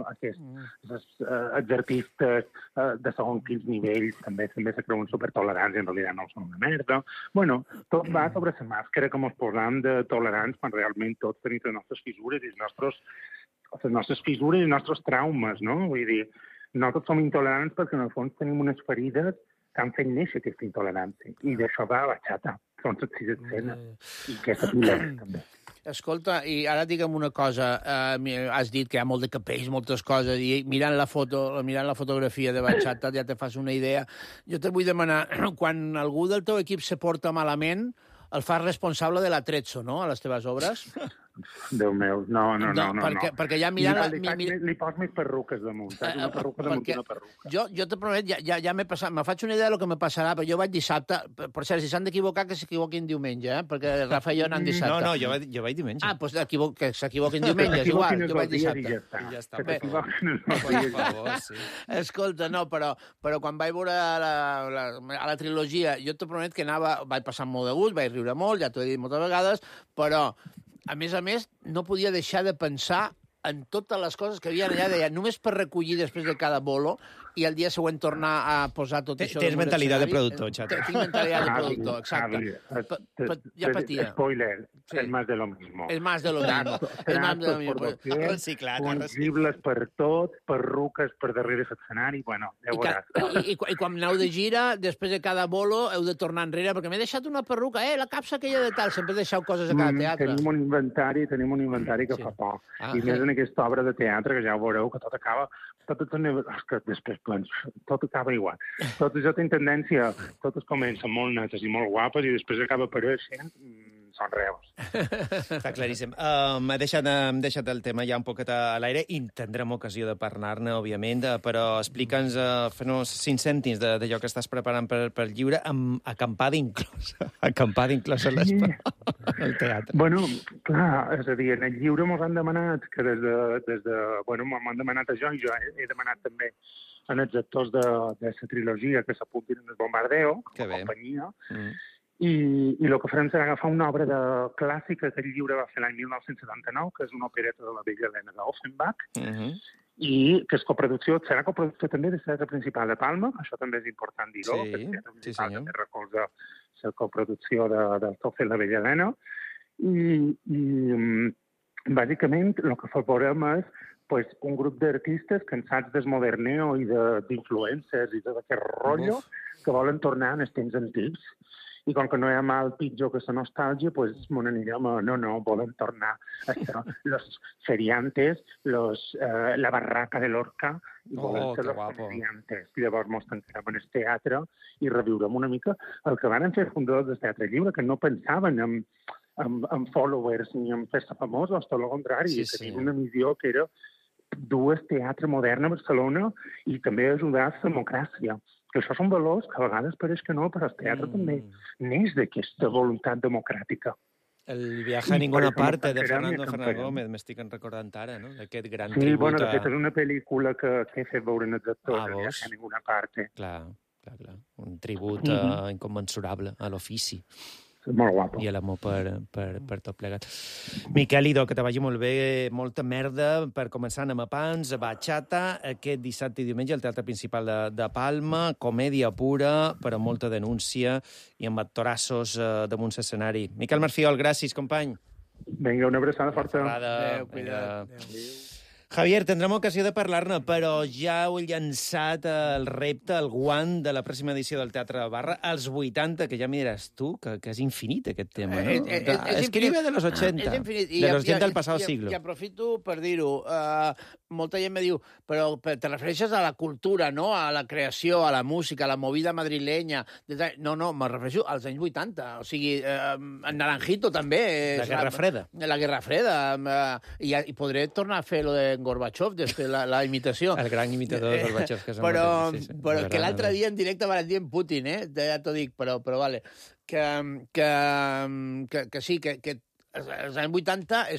els artistes de segon quins nivells també se creuen supertolerants i en realitat no són una merda. Bueno, tot va sobre la màscara que ens posam de tolerants quan realment tots tenim les nostres fissures i les nostres fissures i els nostres traumes, no? Vull dir, nosaltres som intolerants perquè en el fons tenim unes ferides que han fet néixer aquesta intolerància. I d'això va a Bachata. Són 6 escenes. I aquesta pila també. Escolta, i ara digue'm una cosa. Has dit que hi ha molt de capells, moltes coses, i mirant la fotografia de Bachata ja te fas una idea. Jo te vull demanar, quan algú del teu equip se porta malament, el fas responsable de l'atrezzo, no?, a les teves obres? Déu meu, no. Perquè ja mirant... Li pos més perruques damunt, saps? Una perruca damunt una perruca. Jo te promet, ja m'he passat, me faig una idea del que me passarà, però jo vaig dissabte, per cert, si s'han d'equivocar, que s'equivoquin diumenge, perquè Rafa i jo anant dissabte. No, jo vaig diumenge. Ah, doncs que s'equivoquin diumenge, és igual, jo vaig dissabte. Ja està. Escolta, no, però quan vaig veure a la trilogia, jo te promet que vaig passar molt de gust, vaig riure molt, ja t'ho he dit moltes vegades, però a més, no podia deixar de pensar en totes les coses que havien allà, deia, només per recollir després de cada bolo i el dia següent tornar a posar tot això... Tens mentalitat de productor, Xato. Tinc mentalitat de productor, exacte. Ja patia. Spoiler, es más de lo mismo. Es más de lo mismo. Es más de lo mismo. Reciclat. Fungibles per tot, perruques per darrere l'escenari, bueno, ja veuràs. I quan aneu de gira, després de cada bolo, heu de tornar enrere, perquè m'he deixat una perruca, la capsa aquella de tal, sempre deixeu coses a cada teatre. Tenim un inventari que fa por. I més en aquesta obra de teatre, que ja ho veureu, que tot acaba... que després, tot acaba igual. Tot això té tendència, totes comencen molt netes i molt guapes i després acaba apareixent... són reus. Està claríssim. Hem deixat el tema ja un poquet a l'aire i tindrem ocasió de parlar-ne, òbviament, però explica'ns, fes-nos 5 cèntims d'allò que estàs preparant per lliure, amb acampada inclosa. Acampada inclosa al teatre. Bueno, clar, és a dir, en el lliure m'ho han demanat, que des de m'han demanat a jo, i jo he demanat també en els actors de la trilogia que s'apuntin en el Bombardeo, com a companyia, i el que farem serà agafar una obra clàssica que el llibre va fer l'any 1979, que és una opereta de la Bella Helena d'Offenbach, i que és coproducció, serà coproducció també de Teatre Principal de Palma, això també és important dir-ho, que el Teatre Principal també recolza la coproducció del Tofe i la Bella Helena, i bàsicament el que veurem és un grup d'artistes cansats del moderneo i d'influencers i tot aquest rotllo que volen tornar en els temps antics. I com que no hi ha mal pitjor que la nostàlgia, doncs m'on anirem a... No, volen tornar a ser los feriantes, la barraca de l'Orca, i volen ser los feriantes. I llavors mos tancarem en el teatre i reviurem una mica el que van fer fundadors del Teatre Lliure, que no pensaven en followers ni en fer-se famosos, tot el contrari, que tenien una missió que era dur el teatre modern a Barcelona i també ajudar a la democràcia. Que això són valors que a vegades pareix que no, però el teatre també neix d'aquesta voluntat democràtica. El viaje a ninguna parte de Fernando Fernández Gómez, m'estic recordant ara, no? D'aquest gran tribut. Sí, bueno, de fet és una pel·lícula que he fet veure en els actors, el viaje a ninguna parte. Clar. Un tribut incommensurable a l'ofici. Molt guapo. I l'amor per tot plegat. Miquel Idó, que te vagi molt bé, molta merda, per començar anem a Pans, a Bachata, aquest dissabte i diumenge al Teatre Principal de Palma, comèdia pura, però molta denúncia, i amb actorassos damunt l'escenari. Miquel Marfiol, gràcies, company. Vinga, una abraçada forta. Adéu, cuida't. Javier, tindrem ocasió de parlar-ne, però ja heu llançat el repte, el guant de la pròxima edició del Teatre de Barra, als 80, que ja m'hi diràs tu, que és infinit aquest tema, no? És que ve de los 80, de los 80 del passat siglo. I aprofito per dir-ho. Molta gent me diu, però te refereixes a la cultura, no? A la creació, a la música, a la movida madrilenya. No, me refereixo als anys 80. O sigui, en Naranjito també. La Guerra Freda. La Guerra Freda. I podré tornar a fer lo de Gorbachev, després la imitació. El gran imitador de Gorbachev. Però que l'altre dia en directe van dir en Putin, ja t'ho dic, però vale. Que sí, que els anys 80 és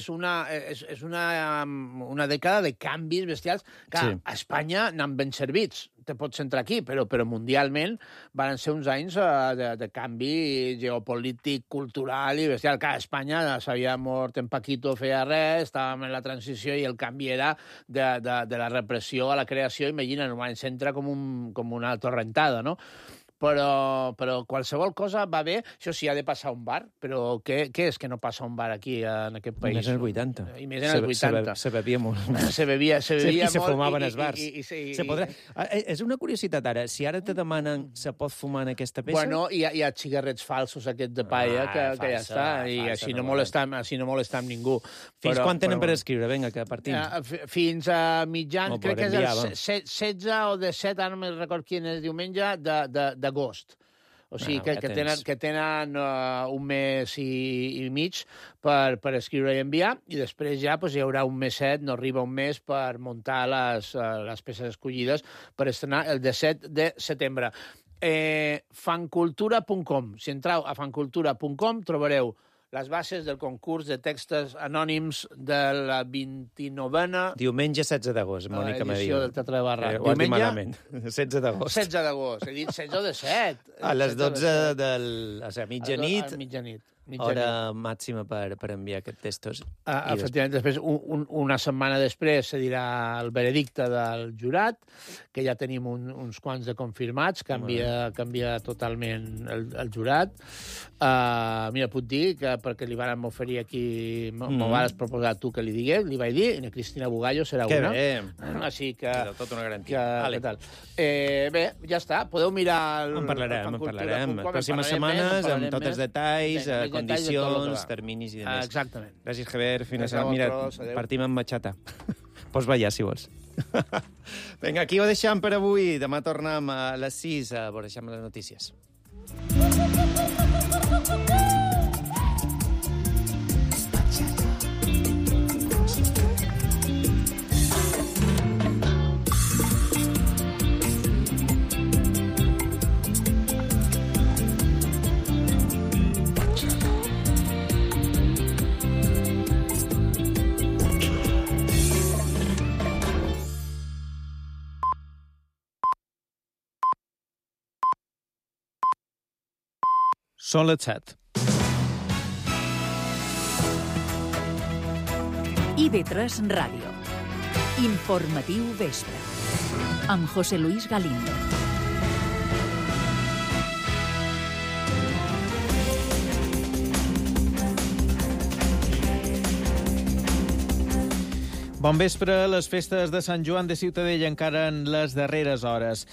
una dècada de canvis bestials que a Espanya n'han ben servits. Te pots centrar aquí, però mundialment van ser uns anys de canvi geopolític, cultural i bestial. Que a Espanya s'havia mort en Paquito, feia res, estàvem en la transició i el canvi era de la repressió a la creació. Imagina, normalment s'entra com una torrentada, no? Però qualsevol cosa va bé. Això sí, ha de passar a un bar, però què és que no passa a un bar aquí, en aquest país? Més en els 80. I més en els 80. Se bevia molt. Se bevia molt. I se fumaven als bars. Se podrà... És una curiositat, ara. Si ara te demanen se pot fumar en aquesta peça... Bueno, hi ha cigarrets falsos aquests de paella, que ja està, i així no molestam ningú. Fins quan tenen per escriure? Vinga, que partim. Fins a mitjans, crec que és el 16 o 17, ara no me'n record quin és diumenge, d'agost. O sigui, que tenen un mes i mig per escriure i enviar, i després ja hi haurà un meset, no arriba un mes, per muntar les peces escollides per estrenar el 17 de setembre. Fancultura.com. Si entreu a fancultura.com trobareu les bases del concurs de textos anònims de la 29a... Diumenge 16 d'agost, Mònica m'ha dit. Edició del Teatre de Barra. Diumenge? 16 d'agost. 16 d'agost. He dit 16 o 17. A les 12 a mitjanit. A mitjanit. hora màxima per enviar aquests textos. Efectivament, després, una setmana després, se dirà el veredicte del jurat, que ja tenim uns quants de confirmats, canvia totalment el jurat. Mira, puc dir que perquè li van oferir aquí, m'ho vas proposar tu que li digués, li vaig dir, i la Cristina Bugallo serà una. Que bé! Així que... Tot una garantia. Bé, ja està, podeu mirar... En parlarem. Pròximes setmanes, amb tots els detalls, condicions, terminis i demés. Exactament. Gràcies, Javier. Fins a... Mira, partim amb matxata. Pots ballar, si vols. Vinga, aquí ho deixem per avui. Demà tornem a les 6 a veure les notícies. Són les 7. IB3 Ràdio. Informatiu vespre. Amb José Luis Galindo. Bon vespre. Les festes de Sant Joan de Ciutadella encara en les darreres hores.